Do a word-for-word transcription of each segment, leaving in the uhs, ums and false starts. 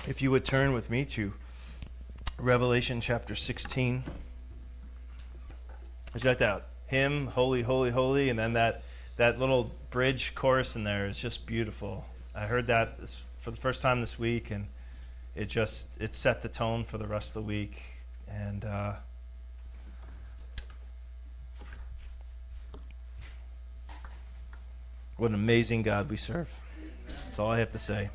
If you would turn with me to Revelation chapter sixteen. There's like that hymn, Holy, Holy, Holy, and then that, that little bridge chorus in there is just beautiful. I heard that this, for the first time this week, and it just, it set the tone for the rest of the week. And uh, what an amazing God we serve. That's all I have to say.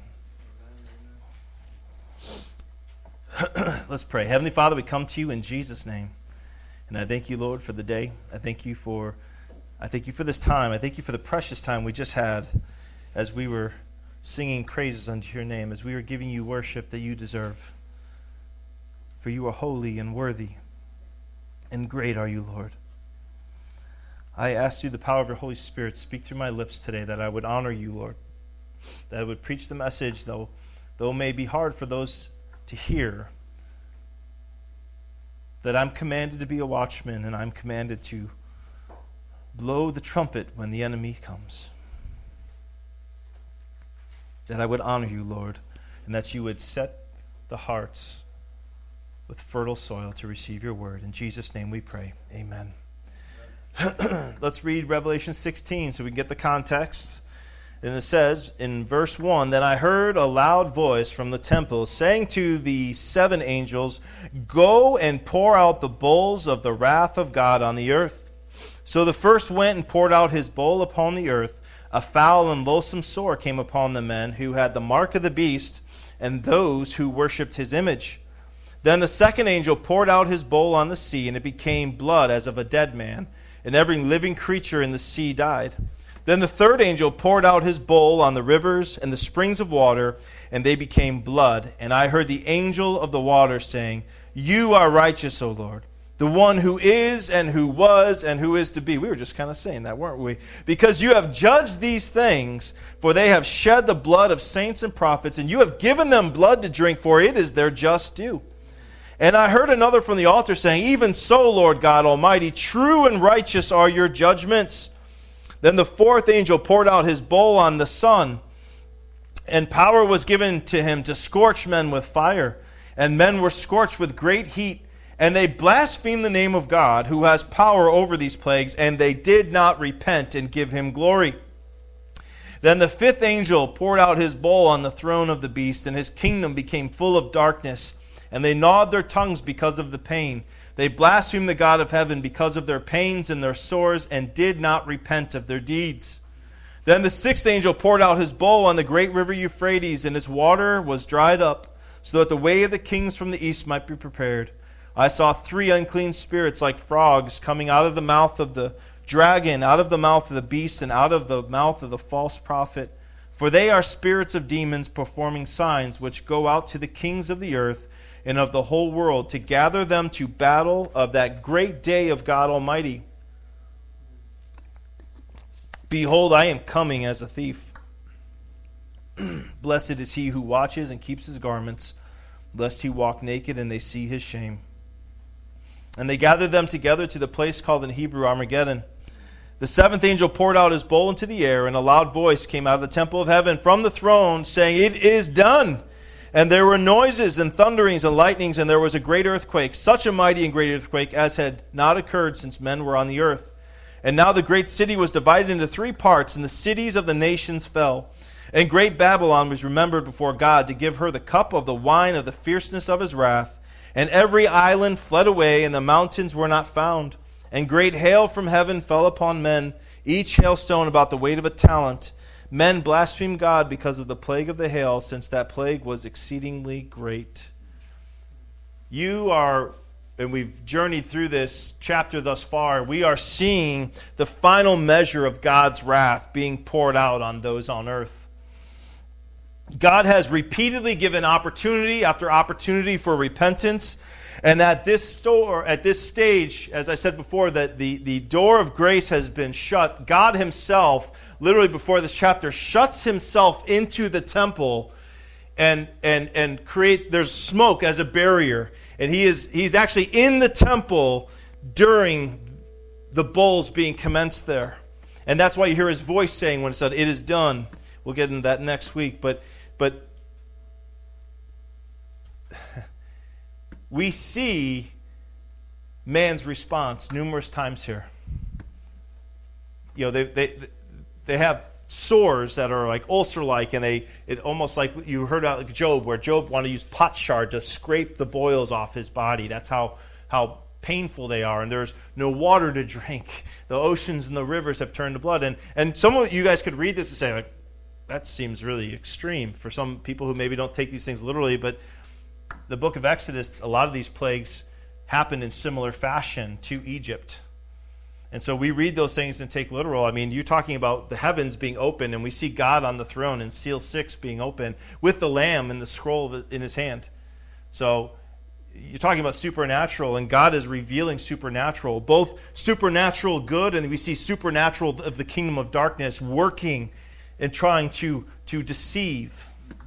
Let's pray. Heavenly Father, we come to you in Jesus' name. And I thank you, Lord, for the day. I thank you for I thank you for this time. I thank you for the precious time we just had as we were singing praises unto your name, as we were giving you worship that you deserve. For you are holy and worthy, and great are you, Lord. I ask you, the power of your Holy Spirit, speak through my lips today, that I would honor you, Lord, that I would preach the message, though, though it may be hard for those to hear, that I'm commanded to be a watchman, and I'm commanded to blow the trumpet when the enemy comes. That I would honor you, Lord, and that you would set the hearts with fertile soil to receive your word. In Jesus' name we pray. Amen. Let's read Revelation sixteen so we can get the context. And it says in verse one, Then I heard a loud voice from the temple saying to the seven angels, Go and pour out the bowls of the wrath of God on the earth. So the first went and poured out his bowl upon the earth. A foul and loathsome sore came upon the men who had the mark of the beast and those who worshipped his image. Then the second angel poured out his bowl on the sea, and it became blood as of a dead man, and every living creature in the sea died. Then the third angel poured out his bowl on the rivers and the springs of water, and they became blood. And I heard the angel of the water saying, You are righteous, O Lord, the one who is and who was and who is to be. We were just kind of saying that, weren't we? Because you have judged these things, for they have shed the blood of saints and prophets, and you have given them blood to drink, for it is their just due. And I heard another from the altar saying, Even so, Lord God Almighty, true and righteous are your judgments. Then the fourth angel poured out his bowl on the sun, and power was given to him to scorch men with fire. And men were scorched with great heat, and they blasphemed the name of God, who has power over these plagues, and they did not repent and give him glory. Then the fifth angel poured out his bowl on the throne of the beast, and his kingdom became full of darkness, and they gnawed their tongues because of the pain. They blasphemed the God of heaven because of their pains and their sores, and did not repent of their deeds. Then the sixth angel poured out his bowl on the great river Euphrates, and its water was dried up, so that the way of the kings from the east might be prepared. I saw three unclean spirits like frogs coming out of the mouth of the dragon, out of the mouth of the beast, and out of the mouth of the false prophet. For they are spirits of demons performing signs, which go out to the kings of the earth and of the whole world, to gather them to battle of that great day of God Almighty. Behold, I am coming as a thief. Blessed is he who watches and keeps his garments, lest he walk naked and they see his shame. And they gathered them together to the place called in Hebrew Armageddon. The seventh angel poured out his bowl into the air, and a loud voice came out of the temple of heaven from the throne, saying, It is done. And there were noises and thunderings and lightnings, and there was a great earthquake, such a mighty and great earthquake as had not occurred since men were on the earth. And now the great city was divided into three parts, and the cities of the nations fell. And great Babylon was remembered before God to give her the cup of the wine of the fierceness of his wrath. And every island fled away, and the mountains were not found. And great hail from heaven fell upon men, each hailstone about the weight of a talent. Men blasphemed God because of the plague of the hail, since that plague was exceedingly great. You are, and we've journeyed through this chapter thus far, we are seeing the final measure of God's wrath being poured out on those on earth. God has repeatedly given opportunity after opportunity for repentance. And at this store, at this stage, as I said before, that the, the door of grace has been shut. God himself, literally before this chapter, shuts himself into the temple and and and create there's smoke as a barrier. And he is he's actually in the temple during the bowls being commenced there. And that's why you hear his voice saying when it said, It is done. We'll get into that next week. But but we see man's response numerous times here. You know, they they they have sores that are like ulcer-like, and they it almost like you heard about like Job, where Job wanted to use potsherd to scrape the boils off his body. That's how how painful they are, and there's no water to drink. The oceans and the rivers have turned to blood. And and some of you guys could read this and say, like, that seems really extreme for some people who maybe don't take these things literally, but the book of Exodus, a lot of these plagues happened in similar fashion to Egypt. And so we read those things and take literal. I mean, you're talking about the heavens being open, and we see God on the throne and seal six being open with the lamb and the scroll in his hand. So you're talking about supernatural, and God is revealing supernatural, both supernatural good, and we see supernatural of the kingdom of darkness working and trying to, to deceive.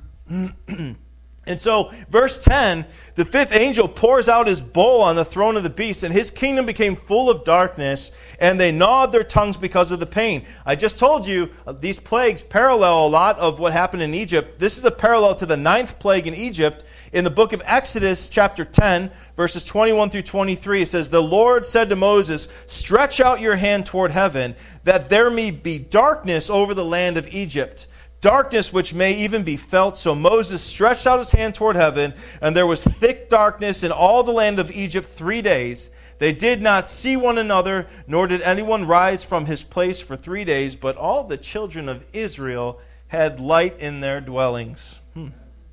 And so, verse ten, the fifth angel pours out his bowl on the throne of the beast, and his kingdom became full of darkness, and they gnawed their tongues because of the pain. I just told you, uh, these plagues parallel a lot of what happened in Egypt. This is a parallel to the ninth plague in Egypt. In the book of Exodus, chapter ten, verses twenty-one through twenty-three, it says, "The Lord said to Moses, 'Stretch out your hand toward heaven, that there may be darkness over the land of Egypt, darkness which may even be felt.' So Moses stretched out his hand toward heaven, and there was thick darkness in all the land of Egypt three days. They did not see one another, nor did anyone rise from his place for three days, but all the children of Israel had light in their dwellings." Hmm.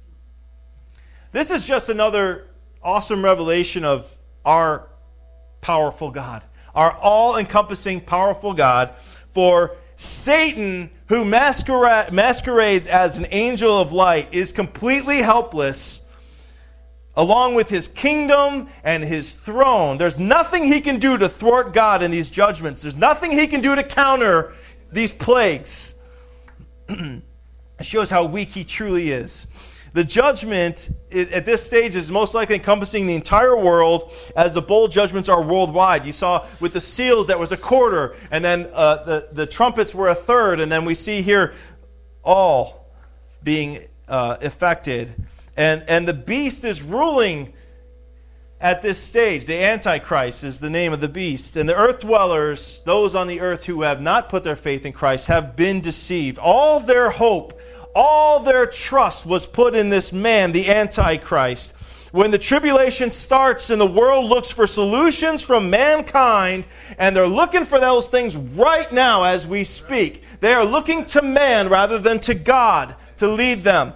This is just another awesome revelation of our powerful God, our all-encompassing powerful God. For Satan, who masquerade, masquerades as an angel of light, is completely helpless along with his kingdom and his throne. There's nothing he can do to thwart God in these judgments. There's nothing he can do to counter these plagues. It shows how weak he truly is. The judgment at this stage is most likely encompassing the entire world, as the bowl judgments are worldwide. You saw with the seals that was a quarter, and then uh, the, the trumpets were a third, and then we see here all being uh, affected. And, and the beast is ruling at this stage. The Antichrist is the name of the beast. And the earth dwellers, those on the earth who have not put their faith in Christ, have been deceived. All their hope, all their trust was put in this man, the Antichrist. When the tribulation starts and the world looks for solutions from mankind, and they're looking for those things right now as we speak, they are looking to man rather than to God to lead them.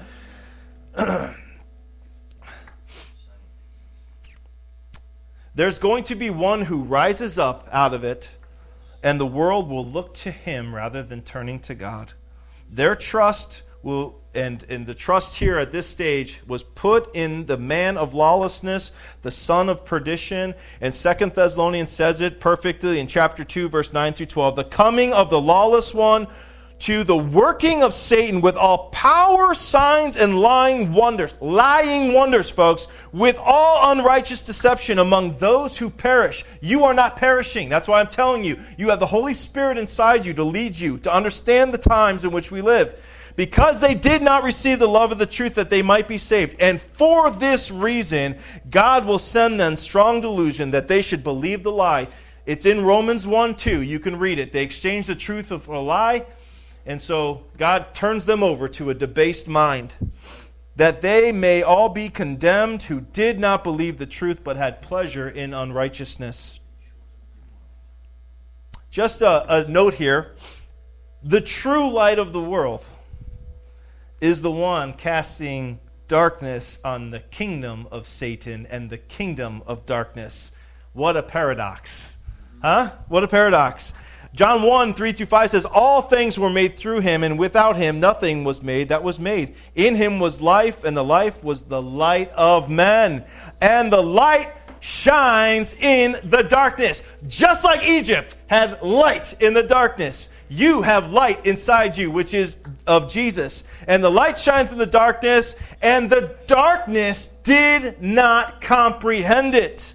There's going to be one who rises up out of it, and the world will look to him rather than turning to God. Their trust will, and, and the trust here at this stage was put in the man of lawlessness, the son of perdition. And Second Thessalonians says it perfectly in chapter two, verse nine through twelve. The coming of the lawless one, to the working of Satan with all power, signs, and lying wonders. Lying wonders, folks, with all unrighteous deception among those who perish. You are not perishing. That's why I'm telling you. You have the Holy Spirit inside you to lead you, to understand the times in which we live. Because they did not receive the love of the truth that they might be saved. And for this reason, God will send them strong delusion that they should believe the lie. It's in Romans one two. You can read it. They exchanged the truth for a lie. And so God turns them over to a debased mind, that they may all be condemned who did not believe the truth but had pleasure in unrighteousness. Just a, a note here. The true light of the world is the one casting darkness on the kingdom of Satan and the kingdom of darkness. What a paradox. Huh? What a paradox. John one, three through five says, all things were made through him, and without him nothing was made that was made. In him was life, and the life was the light of men. And the light shines in the darkness. Just like Egypt had light in the darkness, you have light inside you, which is of Jesus. And the light shines in the darkness, and the darkness did not comprehend it.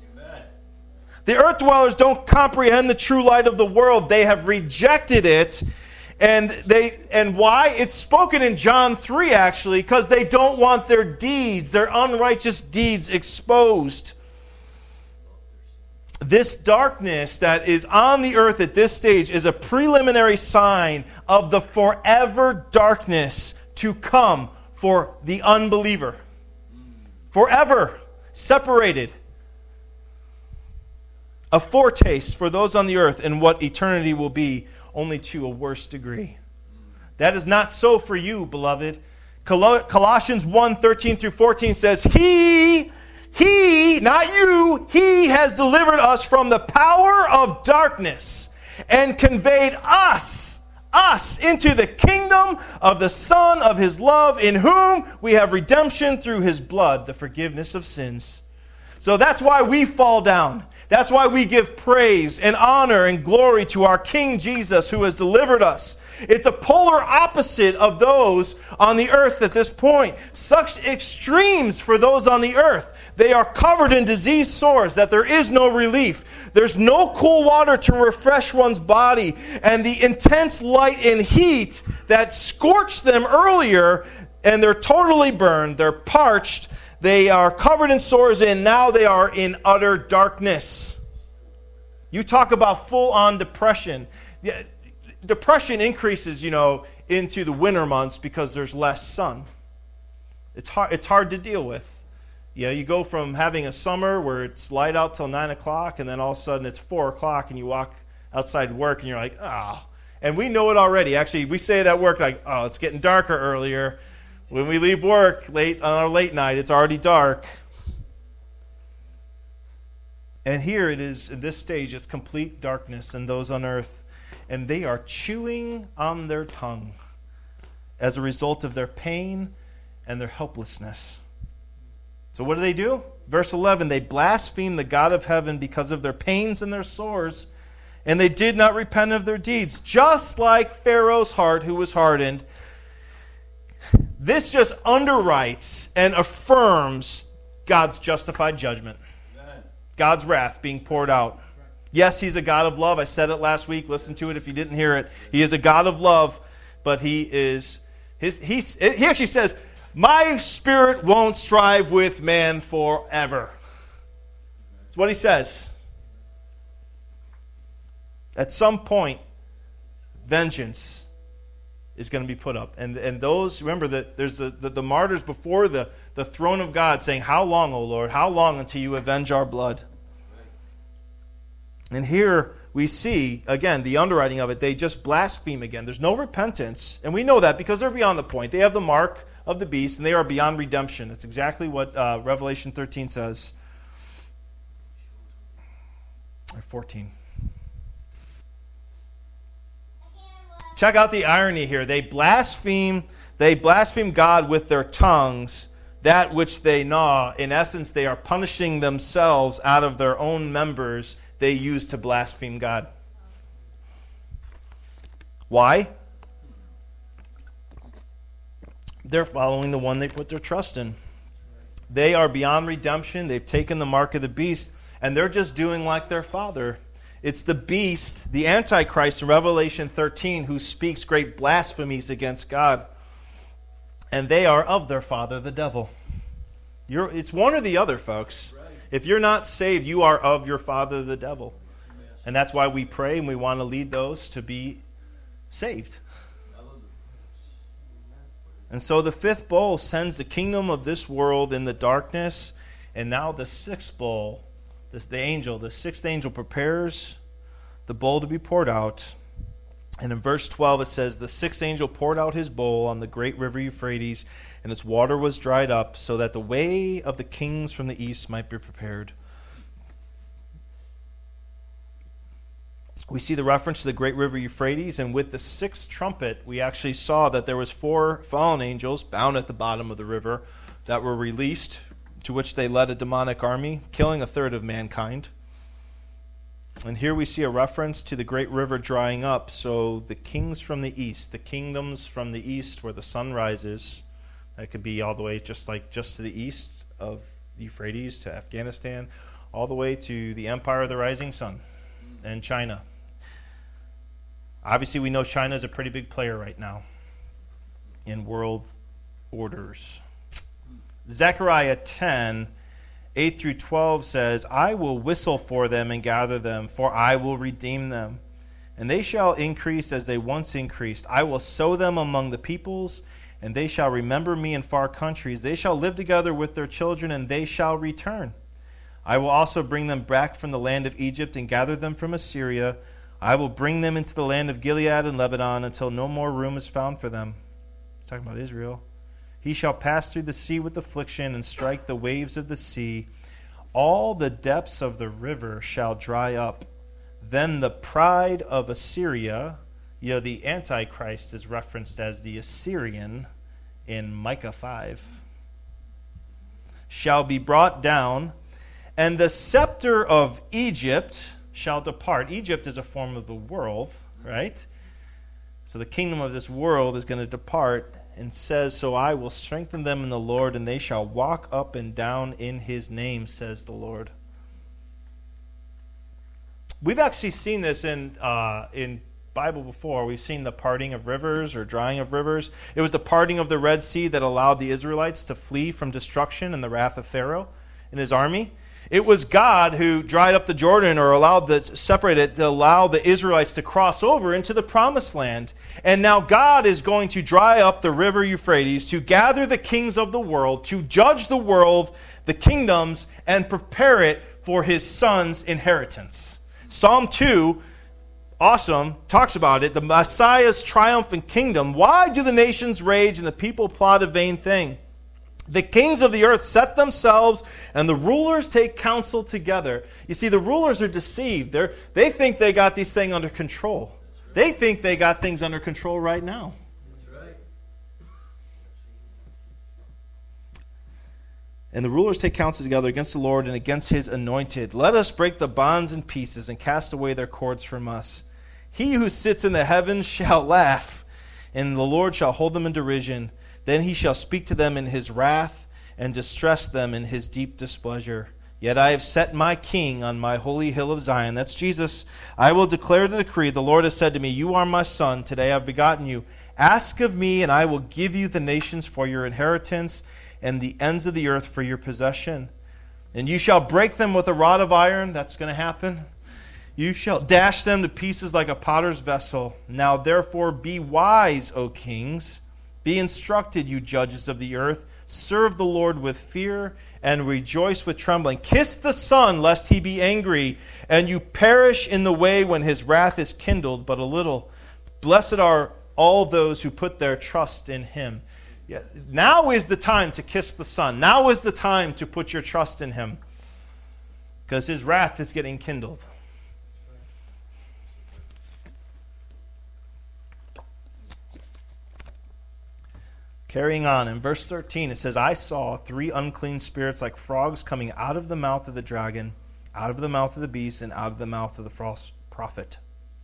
The earth dwellers don't comprehend the true light of the world. They have rejected it, And they and why? It's spoken in John three, actually, because they don't want their deeds, their unrighteous deeds exposed. This darkness that is on the earth at this stage is a preliminary sign of the forever darkness to come for the unbeliever. Forever separated. A foretaste for those on the earth and what eternity will be, only to a worse degree. That is not so for you, beloved. Col- Colossians one, thirteen through fourteen says, He, He, not you, He has delivered us from the power of darkness and conveyed us, us, into the kingdom of the Son of His love, in whom we have redemption through His blood, the forgiveness of sins. So that's why we fall down. That's why we give praise and honor and glory to our King Jesus who has delivered us. It's a polar opposite of those on the earth at this point. Such extremes for those on the earth. They are covered in disease sores that there is no relief. There's no cool water to refresh one's body. And the intense light and heat that scorched them earlier, and they're totally burned, they're parched, they are covered in sores, and now they are in utter darkness. You talk about full-on depression. Depression increases, you know, into the winter months because there's less sun. It's hard, it's hard to deal with. You know, you go from having a summer where it's light out till nine o'clock, and then all of a sudden it's four o'clock, and you walk outside work, and you're like, oh. And we know it already. Actually, we say it at work like, oh, it's getting darker earlier. When we leave work late on our late night, it's already dark. And here it is, in this stage, it's complete darkness in those on earth. And they are chewing on their tongue as a result of their pain and their helplessness. So what do they do? Verse eleven, they blaspheme the God of heaven because of their pains and their sores, and they did not repent of their deeds, just like Pharaoh's heart, who was hardened. This just underwrites and affirms God's justified judgment. Amen. God's wrath being poured out. Yes, He's a God of love. I said it last week. Listen to it if you didn't hear it. He is a God of love, but He is... His, he, he actually says, my spirit won't strive with man forever. That's what He says. At some point, vengeance is going to be put up. And and those, remember that there's the, the, the martyrs before the, the throne of God saying, how long, O Lord? How long until you avenge our blood? And here we see, again, the underwriting of it. They just blaspheme again. There's no repentance. And we know that because they're beyond the point. They have the mark of the beast, and they are beyond redemption. That's exactly what uh, Revelation thirteen says. Or fourteen. Check out the irony here. They blaspheme, they blaspheme God with their tongues, that which they gnaw. In essence, they are punishing themselves out of their own members they use to blaspheme God. Why? They're following the one they put their trust in. They are beyond redemption. They've taken the mark of the beast, and they're just doing like their father. It's the beast, the Antichrist in Revelation thirteen, who speaks great blasphemies against God. And they are of their father, the devil. You're, it's one or the other, folks. Right. If you're not saved, you are of your father, the devil. Yes. And that's why we pray and we want to lead those to be saved. And so the fifth bowl sends the kingdom of this world in the darkness. And now the sixth bowl, the, the angel, the sixth angel prepares the bowl to be poured out. And in verse twelve it says, the sixth angel poured out his bowl on the great river Euphrates, and its water was dried up, so that the way of the kings from the east might be prepared. We see the reference to the great river Euphrates, and with the sixth trumpet, we actually saw that there was four fallen angels bound at the bottom of the river that were released, to which they led a demonic army, killing a third of mankind. And here we see a reference to the great river drying up. So the kings from the east, the kingdoms from the east where the sun rises, that could be all the way just like just to the east of Euphrates to Afghanistan, all the way to the empire of the rising sun and China. Obviously, we know China is a pretty big player right now in world orders. Zechariah ten, eight through twelve says, I will whistle for them and gather them, for I will redeem them. And they shall increase as they once increased. I will sow them among the peoples, and they shall remember me in far countries. They shall live together with their children, and they shall return. I will also bring them back from the land of Egypt and gather them from Assyria. I will bring them into the land of Gilead and Lebanon until no more room is found for them. He's talking about Israel. He shall pass through the sea with affliction and strike the waves of the sea. All the depths of the river shall dry up. Then the pride of Assyria, you know, the Antichrist is referenced as the Assyrian in Micah five, shall be brought down, and the scepter of Egypt shall depart. Egypt is a form of the world, right? So the kingdom of this world is going to depart, and says, so I will strengthen them in the Lord, and they shall walk up and down in his name, says the Lord. We've actually seen this in uh, in Bible before. We've seen the parting of rivers or drying of rivers. It was the parting of the Red Sea that allowed the Israelites to flee from destruction and the wrath of Pharaoh and his army. It was God who dried up the Jordan or allowed the separated to allow the Israelites to cross over into the promised land. And now God is going to dry up the river Euphrates to gather the kings of the world, to judge the world, the kingdoms, and prepare it for his son's inheritance. Psalm two, awesome, talks about it. The Messiah's triumphant kingdom. Why do the nations rage and the people plot a vain thing? The kings of the earth set themselves, and the rulers take counsel together. You see, the rulers are deceived. They're, they think they got these things under control. They think they got things under control right now. That's right. And the rulers take counsel together against the Lord and against his anointed. Let us break the bonds in pieces and cast away their cords from us. He who sits in the heavens shall laugh, and the Lord shall hold them in derision. Then he shall speak to them in his wrath and distress them in his deep displeasure. Yet I have set my king on my holy hill of Zion. That's Jesus. I will declare the decree. The Lord has said to me, you are my son. Today I have begotten you. Ask of me, and I will give you the nations for your inheritance and the ends of the earth for your possession. And you shall break them with a rod of iron. That's going to happen. You shall dash them to pieces like a potter's vessel. Now therefore be wise, O kings. Be instructed, you judges of the earth. Serve the Lord with fear and rejoice with trembling. Kiss the Son, lest he be angry, and you perish in the way when his wrath is kindled but a little. Blessed are all those who put their trust in him. Yeah, now is the time to kiss the Son. Now is the time to put your trust in him, because his wrath is getting kindled. Carrying on, in verse thirteen, it says, I saw three unclean spirits like frogs coming out of the mouth of the dragon, out of the mouth of the beast, and out of the mouth of the false prophet.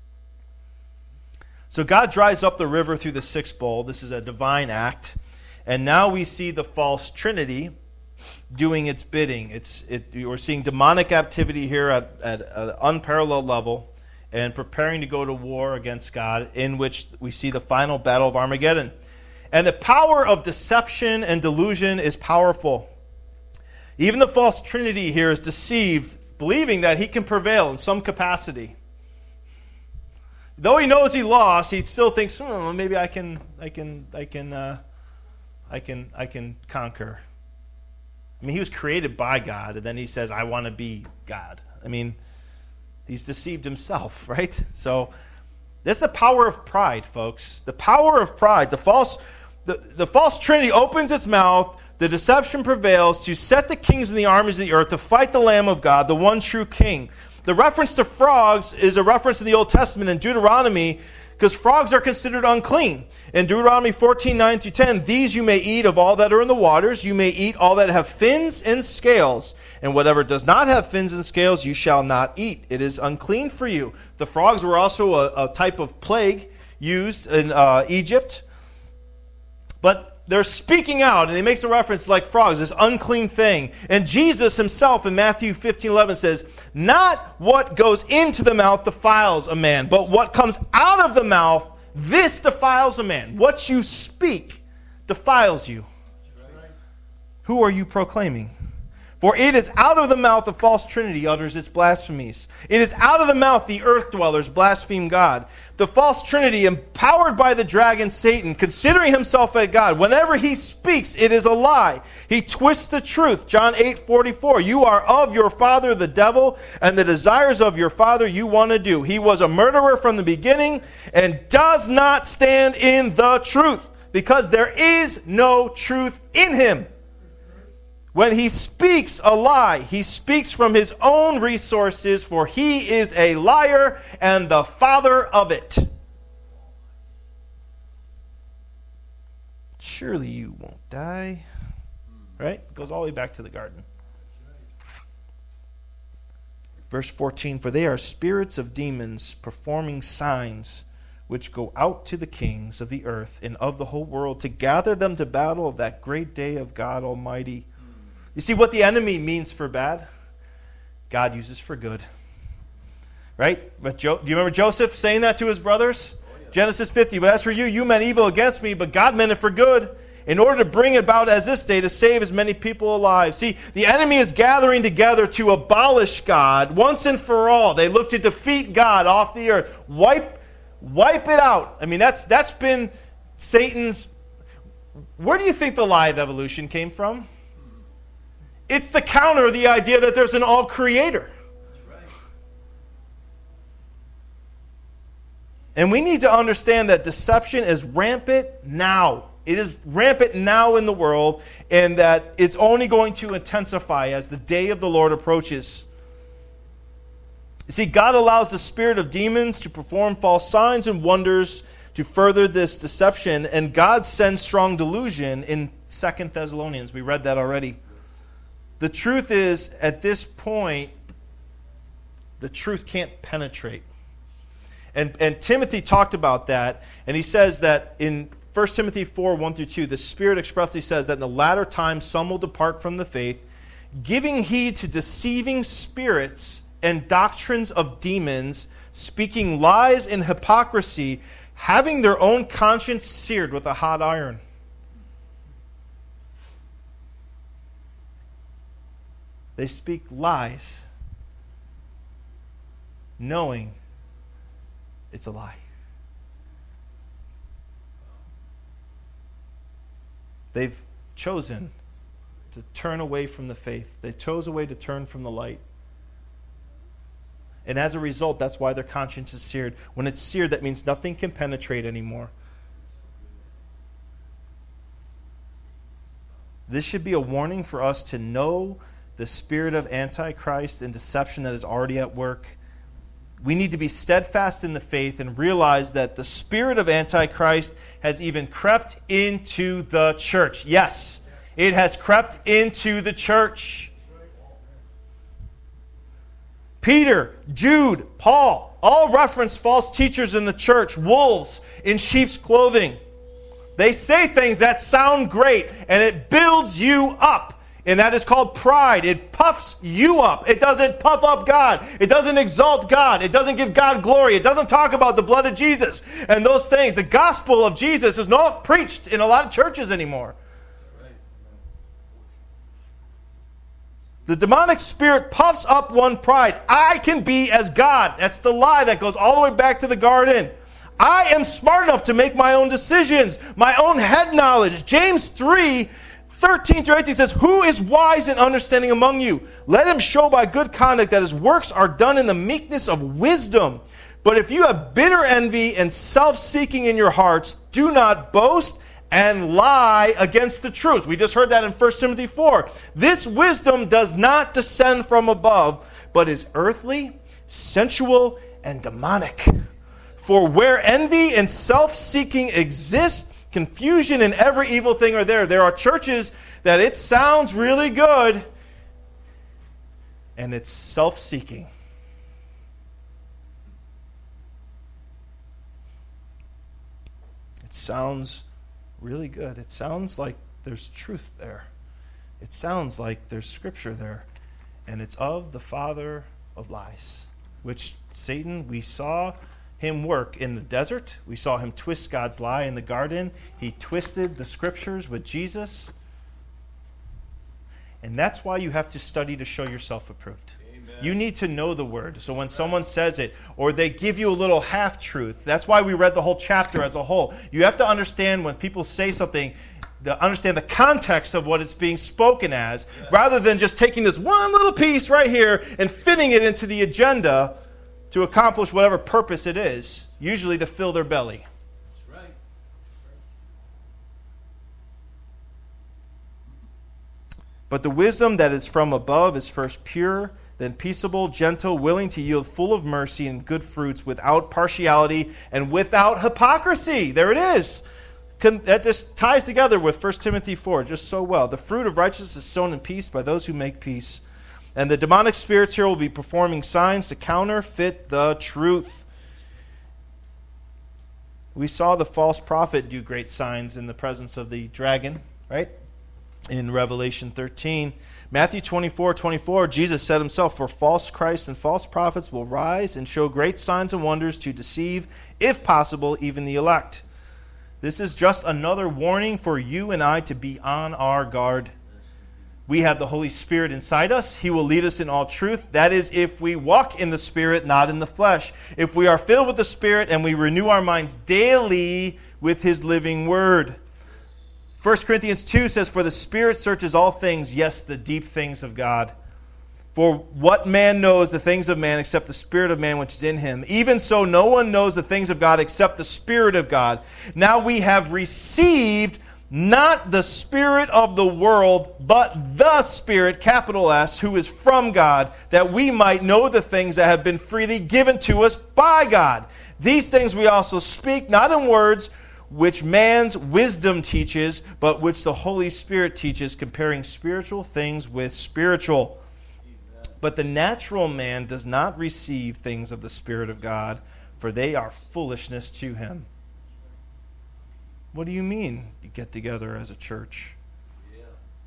So God dries up the river through the sixth bowl. This is a divine act. And now we see the false trinity doing its bidding. It's it, we're seeing demonic activity here at, at an unparalleled level and preparing to go to war against God, in which we see the final battle of Armageddon. And the power of deception and delusion is powerful. Even the false trinity here is deceived, believing that he can prevail in some capacity. Though he knows he lost, he still thinks, oh, maybe I can, I can, I can, uh, I can, I can conquer. I mean, he was created by God, and then he says, "I want to be God." I mean, he's deceived himself, right? So, this is the power of pride, folks. The power of pride. The false, the, the false trinity opens its mouth. The deception prevails to set the kings and the armies of the earth to fight the Lamb of God, the one true King. The reference to frogs is a reference in the Old Testament in Deuteronomy, because frogs are considered unclean. In Deuteronomy fourteen, nine through ten, these you may eat of all that are in the waters. You may eat all that have fins and scales. And whatever does not have fins and scales, you shall not eat. It is unclean for you. The frogs were also a, a type of plague used in uh, Egypt. But they're speaking out, and he makes a reference like frogs, this unclean thing. And Jesus himself in Matthew fifteen eleven says, not what goes into the mouth defiles a man, but what comes out of the mouth, this defiles a man. What you speak defiles you. Who are you proclaiming? For it is out of the mouth the false trinity utters its blasphemies. It is out of the mouth the earth dwellers blaspheme God. The false trinity, empowered by the dragon Satan, considering himself a God, whenever he speaks, it is a lie. He twists the truth. John eight forty-four. You are of your father the devil, and the desires of your father you want to do. He was a murderer from the beginning and does not stand in the truth, because there is no truth in him. When he speaks a lie, he speaks from his own resources, for he is a liar and the father of it. Surely you won't die. Right? It goes all the way back to the garden. Verse fourteen, for they are spirits of demons performing signs which go out to the kings of the earth and of the whole world to gather them to battle of that great day of God Almighty. You see, what the enemy means for bad, God uses for good. Right? But jo- do you remember Joseph saying that to his brothers? Oh, yeah. Genesis fifty, but as for you, you meant evil against me, but God meant it for good, in order to bring it about as this day, to save as many people alive. See, the enemy is gathering together to abolish God once and for all. They look to defeat God off the earth. Wipe, wipe it out. I mean, that's that's been Satan's... Where do you think the lie of evolution came from? It's the counter, the idea that there's an all-creator. That's right. And we need to understand that deception is rampant now. It is rampant now in the world, and that it's only going to intensify as the day of the Lord approaches. You see, God allows the spirit of demons to perform false signs and wonders to further this deception, and God sends strong delusion in Second Thessalonians. We read that already. The truth is, at this point, the truth can't penetrate. And, and Timothy talked about that, and he says that in First Timothy four, one through two, the Spirit expressly says that in the latter times some will depart from the faith, giving heed to deceiving spirits and doctrines of demons, speaking lies and hypocrisy, having their own conscience seared with a hot iron. They speak lies, knowing it's a lie. They've chosen to turn away from the faith. They chose a way to turn from the light. And as a result, that's why their conscience is seared. When it's seared, that means nothing can penetrate anymore. This should be a warning for us to know the spirit of Antichrist and deception that is already at work. We need to be steadfast in the faith and realize that the spirit of Antichrist has even crept into the church. Yes, it has crept into the church. Peter, Jude, Paul, all reference false teachers in the church, wolves in sheep's clothing. They say things that sound great, and it builds you up. And that is called pride. It puffs you up. It doesn't puff up God. It doesn't exalt God. It doesn't give God glory. It doesn't talk about the blood of Jesus and those things. The gospel of Jesus is not preached in a lot of churches anymore. The demonic spirit puffs up one pride. I can be as God. That's the lie that goes all the way back to the garden. I am smart enough to make my own decisions, my own head knowledge. James three, thirteen through eighteen says, who is wise and understanding among you? Let him show by good conduct that his works are done in the meekness of wisdom. But if you have bitter envy and self-seeking in your hearts, do not boast and lie against the truth. We just heard that in First Timothy four. This wisdom does not descend from above, but is earthly, sensual, and demonic. For where envy and self-seeking exist, confusion and every evil thing are there. There are churches that it sounds really good, and it's self-seeking. It sounds really good. It sounds like there's truth there. It sounds like there's scripture there. And it's of the father of lies, which Satan, we saw him work in the desert. We saw him twist God's lie in the garden. He twisted the scriptures with Jesus. And that's why you have to study to show yourself approved. Amen. You need to know the word. So when someone says it, or they give you a little half-truth, that's why we read the whole chapter as a whole. You have to understand when people say something, to understand the context of what it's being spoken as, yeah. rather than just taking this one little piece right here and fitting it into the agenda to accomplish whatever purpose it is, usually to fill their belly. That's right. But the wisdom that is from above is first pure, then peaceable, gentle, willing to yield, full of mercy and good fruits, without partiality and without hypocrisy. There it is. That just ties together with First Timothy four just so well. The fruit of righteousness is sown in peace by those who make peace. And the demonic spirits here will be performing signs to counterfeit the truth. We saw the false prophet do great signs in the presence of the dragon, right? In Revelation thirteen. Matthew twenty-four twenty-four, Jesus said himself, "For false Christs and false prophets will rise and show great signs and wonders to deceive, if possible, even the elect." This is just another warning for you and I to be on our guard. We have the Holy Spirit inside us. He will lead us in all truth. That is, if we walk in the Spirit, not in the flesh. If we are filled with the Spirit and we renew our minds daily with His living Word. First Corinthians two says, "For the Spirit searches all things, yes, the deep things of God. For what man knows the things of man except the Spirit of man which is in him? Even so, no one knows the things of God except the Spirit of God. Now we have received not the spirit of the world, but the Spirit," capital S, "who is from God, that we might know the things that have been freely given to us by God. These things we also speak, not in words which man's wisdom teaches, but which the Holy Spirit teaches, comparing spiritual things with spiritual. But the natural man does not receive things of the Spirit of God, for they are foolishness to him." What do you mean you get together as a church? Yeah.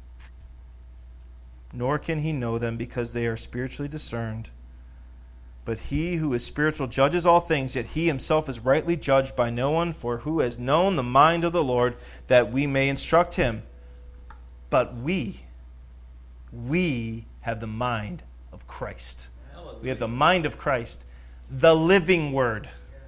"Nor can he know them, because they are spiritually discerned. But he who is spiritual judges all things, yet he himself is rightly judged by no one. For who has known the mind of the Lord, that we may instruct him? But we, we have the mind of Christ." Hallelujah. We have the mind of Christ, the living Word. Yes.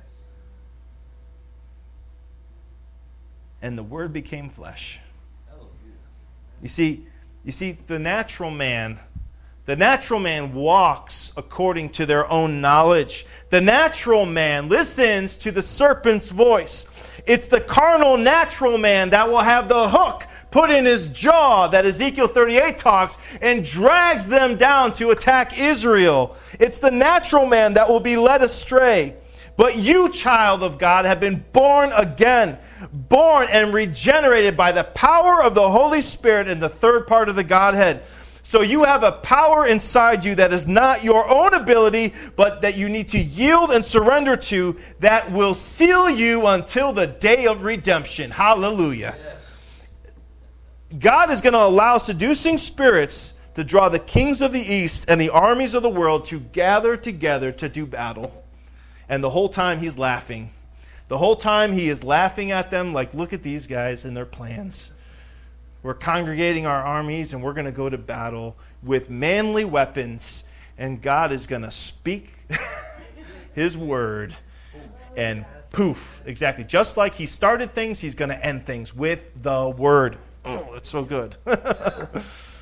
And the Word became flesh. Hallelujah. You see, you see, the natural man, the natural man walks according to their own knowledge. The natural man listens to the serpent's voice. It's the carnal natural man that will have the hook put in his jaw that Ezekiel thirty-eight talks and drags them down to attack Israel. It's the natural man that will be led astray. But you, child of God, have been born again, born and regenerated by the power of the Holy Spirit in the third part of the Godhead. So you have a power inside you that is not your own ability, but that you need to yield and surrender to, that will seal you until the day of redemption. Hallelujah. Yes. God is going to allow seducing spirits to draw the kings of the east and the armies of the world to gather together to do battle. And the whole time he's laughing. The whole time he is laughing at them like, look at these guys and their plans. We're congregating our armies and we're going to go to battle with manly weapons. And God is going to speak His word. And poof, exactly. Just like He started things, He's going to end things with the word. Oh, it's so good. So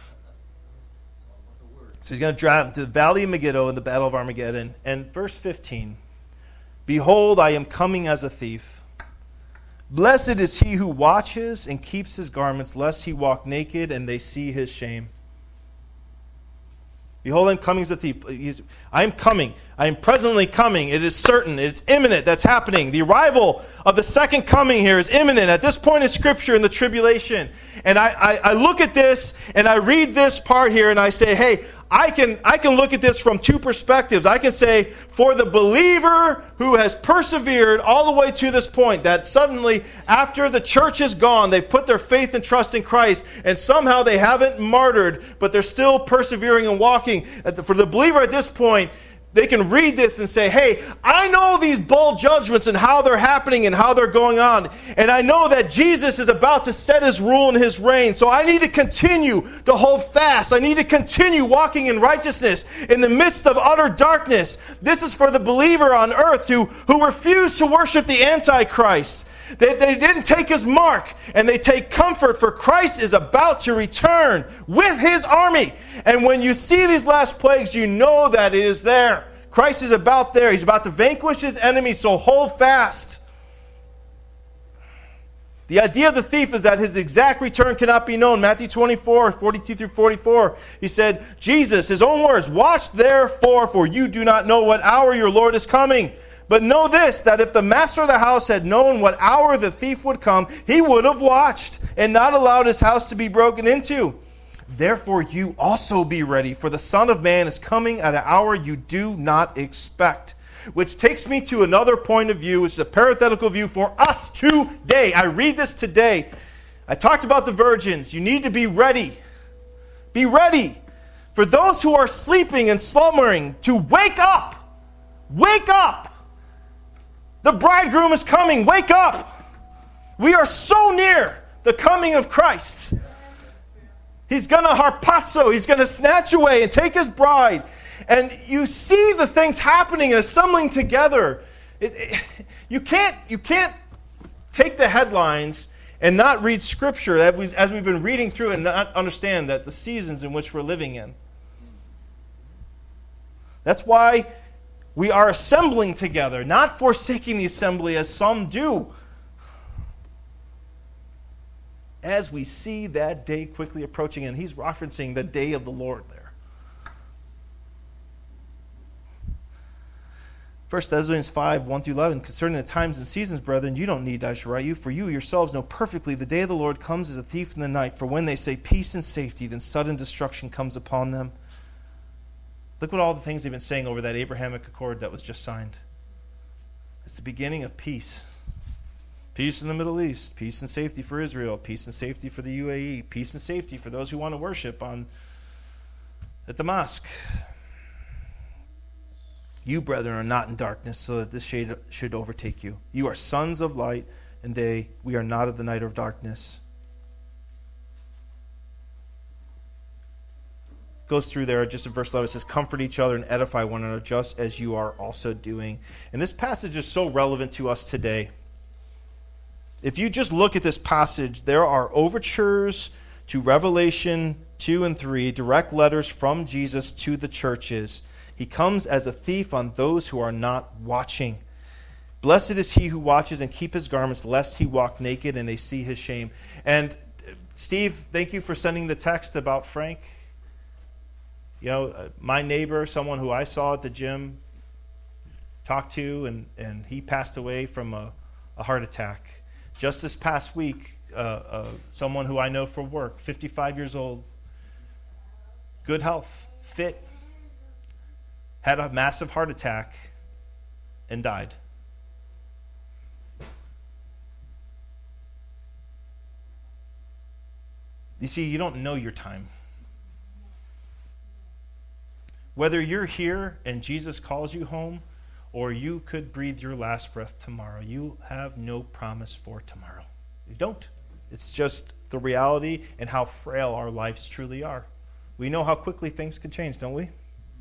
He's going to drive them to the valley of Megiddo in the battle of Armageddon. And verse fifteen, "Behold, I am coming as a thief. Blessed is he who watches and keeps his garments, lest he walk naked and they see his shame. Behold, I am coming as a thief." I am coming. I am presently coming. It is certain. It's imminent. That's happening. The arrival of the second coming here is imminent at this point in Scripture in the tribulation. And I, I, I look at this and I read this part here and I say, hey, I can, I can look at this from two perspectives. I can say, for the believer who has persevered all the way to this point, that suddenly, after the church is gone, they've put their faith and trust in Christ, and somehow they haven't martyred, but they're still persevering and walking. For the believer at this point, they can read this and say, hey, I know these bold judgments and how they're happening and how they're going on. And I know that Jesus is about to set his rule and his reign. So I need to continue to hold fast. I need to continue walking in righteousness in the midst of utter darkness. This is for the believer on earth who, who refused to worship the Antichrist. They, they didn't take his mark, and they take comfort, for Christ is about to return with his army. And when you see these last plagues, you know that it is there. Christ is about there. He's about to vanquish his enemies, so hold fast. The idea of the thief is that his exact return cannot be known. Matthew twenty-four, forty-two through forty-four, he said, Jesus, his own words, watch therefore, for you do not know what hour your Lord is coming. But know this, that if the master of the house had known what hour the thief would come, he would have watched and not allowed his house to be broken into. Therefore you also be ready, for the Son of Man is coming at an hour you do not expect. Which takes me to another point of view. It's a parenthetical view for us today. I read this today. I talked about the virgins. You need to be ready. Be ready. For those who are sleeping and slumbering, to wake up. Wake up. The bridegroom is coming. Wake up. We are so near the coming of Christ. He's going to harpazo. He's going to snatch away and take his bride. And you see the things happening and assembling together. It, it, you can't, you can't take the headlines and not read Scripture as we've been reading through and not understand that the seasons in which we're living in. That's why we are assembling together, not forsaking the assembly as some do. As we see that day quickly approaching, and he's referencing the day of the Lord there. First Thessalonians five, one through eleven, concerning the times and seasons, brethren, you don't need I should write you, for you yourselves know perfectly the day of the Lord comes as a thief in the night. For when they say peace and safety, then sudden destruction comes upon them. Look what all the things they've been saying over that Abrahamic Accord that was just signed. It's the beginning of peace. Peace in the Middle East, peace and safety for Israel, peace and safety for the U A E, peace and safety for those who want to worship on at the mosque. You, brethren, are not in darkness, so that this shade should overtake you. You are sons of light and day. We are not of the night or of darkness. Goes through there just in verse eleven. It says, comfort each other and edify one another, just as you are also doing. And this passage is so relevant to us today. If you just look at this passage, there are overtures to Revelation two and three, direct letters from Jesus to the churches. He comes as a thief on those who are not watching. Blessed is he who watches and keep his garments, lest he walk naked and they see his shame. And Steve, thank you for sending the text about Frank. You know, my neighbor, someone who I saw at the gym, talked to, and, and he passed away from a, a heart attack. Just this past week, uh, uh, someone who I know from work, fifty-five years old, good health, fit, had a massive heart attack and died. You see, you don't know your time. Whether you're here and Jesus calls you home, or you could breathe your last breath tomorrow, you have no promise for tomorrow. You don't. It's just the reality and how frail our lives truly are. We know how quickly things can change, don't we?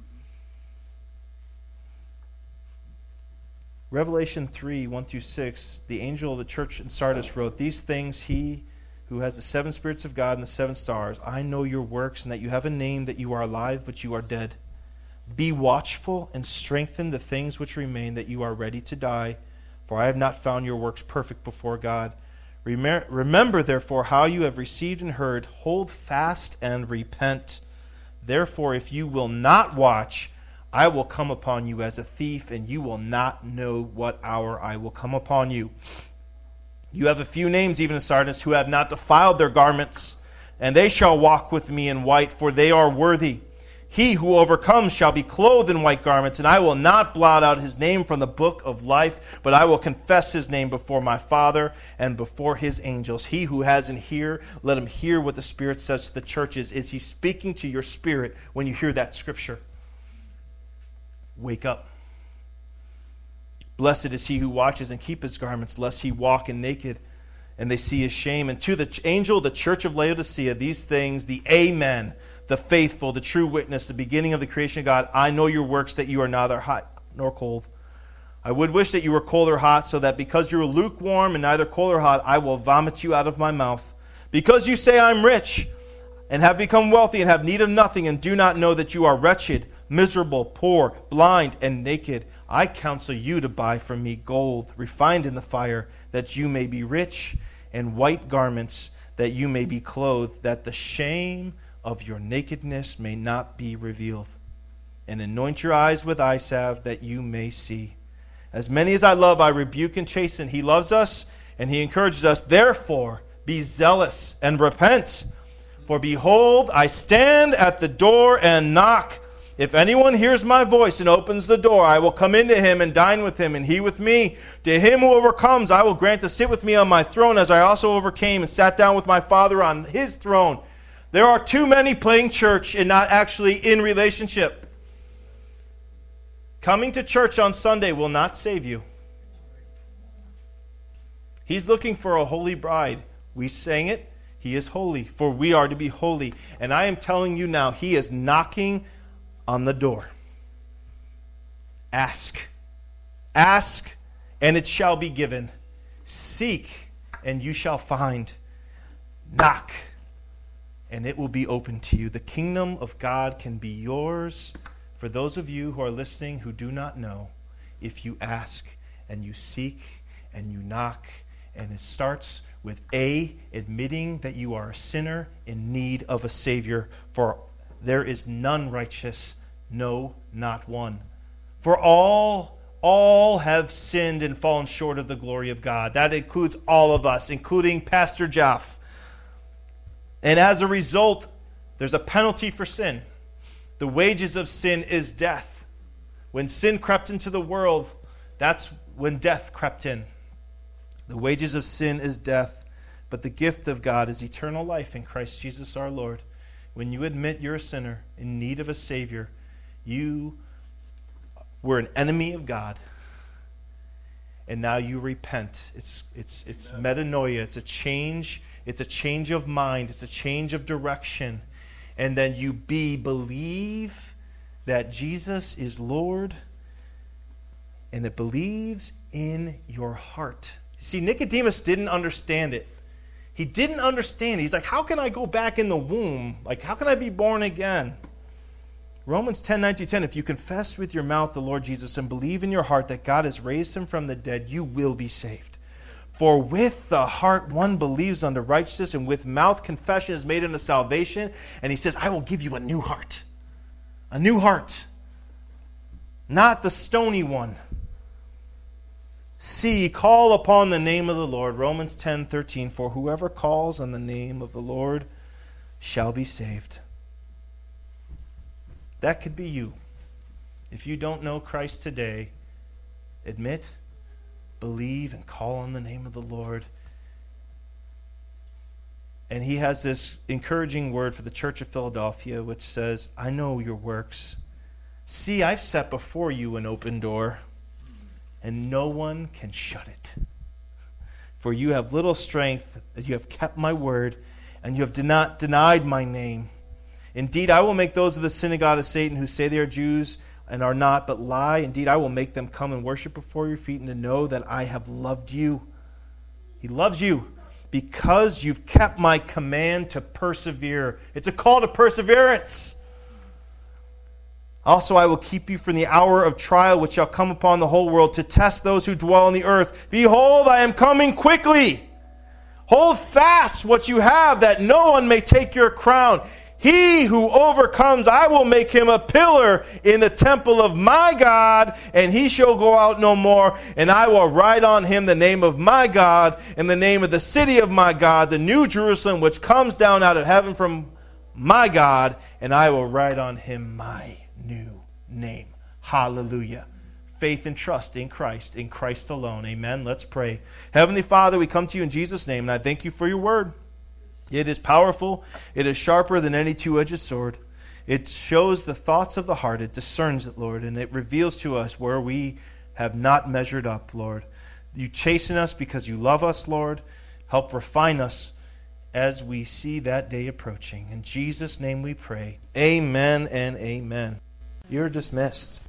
Revelation three, one through six, the angel of the church in Sardis wrote, these things he who has the seven spirits of God and the seven stars, I know your works and that you have a name, that you are alive, but you are dead. Be watchful and strengthen the things which remain, that you are ready to die. For I have not found your works perfect before God. Remember, therefore, how you have received and heard. Hold fast and repent. Therefore, if you will not watch, I will come upon you as a thief, and you will not know what hour I will come upon you. You have a few names, even in Sardis, who have not defiled their garments, and they shall walk with me in white, for they are worthy. He who overcomes shall be clothed in white garments, and I will not blot out his name from the book of life, but I will confess his name before my Father and before his angels. He who has an ear, let him hear what the Spirit says to the churches. Is he speaking to your spirit when you hear that scripture? Wake up. Blessed is he who watches and keep his garments, lest he walk in naked and they see his shame. And to the angel of the church of Laodicea, these things, the Amen, the faithful, the true witness, the beginning of the creation of God, I know your works, that you are neither hot nor cold. I would wish that you were cold or hot, so that because you are lukewarm and neither cold or hot, I will vomit you out of my mouth. Because you say, I am rich, and have become wealthy, and have need of nothing, and do not know that you are wretched, miserable, poor, blind, and naked, I counsel you to buy from me gold, refined in the fire, that you may be rich, and white garments, that you may be clothed, that the shame of your nakedness may not be revealed. And anoint your eyes with eye salve, that you may see. As many as I love, I rebuke and chasten. He loves us, and he encourages us. Therefore, be zealous and repent. For behold, I stand at the door and knock. If anyone hears my voice and opens the door, I will come into him and dine with him, and he with me. To him who overcomes, I will grant to sit with me on my throne, as I also overcame and sat down with my Father on his throne. There are too many playing church and not actually in relationship. Coming to church on Sunday will not save you. He's looking for a holy bride. We sang it. He is holy, for we are to be holy. And I am telling you now, he is knocking on the door. Ask. Ask, and it shall be given. Seek, and you shall find. Knock, and it will be open to you. The kingdom of God can be yours for those of you who are listening who do not know, if you ask and you seek and you knock. And it starts with A, admitting that you are a sinner in need of a Savior. For there is none righteous, no, not one. For all, all have sinned and fallen short of the glory of God. That includes all of us, including Pastor Jeff. And as a result, there's a penalty for sin. The wages of sin is death. When sin crept into the world, that's when death crept in. The wages of sin is death, but the gift of God is eternal life in Christ Jesus our Lord. When you admit you're a sinner in need of a Savior, you were an enemy of God, and now you repent. It's it's it's metanoia. It's a change. It's a change of mind. It's a change of direction. And then you be believe that Jesus is Lord, and it believes in your heart. See, Nicodemus didn't understand it. He didn't understand. He's like, how can I go back in the womb? Like, how can I be born again? Romans ten, nine through ten, if you confess with your mouth the Lord Jesus and believe in your heart that God has raised him from the dead, you will be saved. For with the heart one believes unto righteousness, and with mouth confession is made unto salvation. And he says, I will give you a new heart. A new heart. Not the stony one. See, call upon the name of the Lord. Romans ten, thirteen, for whoever calls on the name of the Lord shall be saved. That could be you. If you don't know Christ today, admit, believe, and call on the name of the Lord. And he has this encouraging word for the church of Philadelphia, which says, I know your works. See, I've set before you an open door, and no one can shut it. For you have little strength, that you have kept my word, and you have not denied my name. Indeed, I will make those of the synagogue of Satan who say they are Jews and are not, but lie. Indeed, I will make them come and worship before your feet, and to know that I have loved you. He loves you because you've kept my command to persevere. It's a call to perseverance. Also, I will keep you from the hour of trial which shall come upon the whole world to test those who dwell on the earth. Behold, I am coming quickly. Hold fast what you have, that no one may take your crown. He who overcomes, I will make him a pillar in the temple of my God, and he shall go out no more. And I will write on him the name of my God, and the name of the city of my God, the new Jerusalem, which comes down out of heaven from my God, and I will write on him my new name. Hallelujah. Faith and trust in Christ, in Christ alone. Amen. Let's pray. Heavenly Father, we come to you in Jesus' name, and I thank you for your word. It is powerful. It is sharper than any two-edged sword. It shows the thoughts of the heart. It discerns it, Lord, and it reveals to us where we have not measured up, Lord. You chasten us because you love us, Lord. Help refine us as we see that day approaching. In Jesus' name we pray. Amen and amen. You're dismissed.